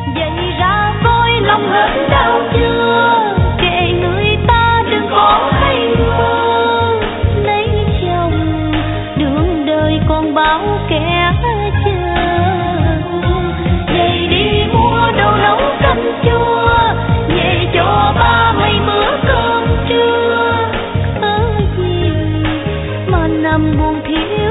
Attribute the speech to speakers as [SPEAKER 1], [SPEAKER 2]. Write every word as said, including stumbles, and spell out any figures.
[SPEAKER 1] Vậy ra coi lòng hết đau chưa, kệ người ta đừng có hay mơ. Lấy chồng đường đời còn bao kẻ chờ. Vậy đi mua đồ nấu canh chua, về cho ba mấy bữa cơm trưa. Cớ gì mà nằm buồn thiêu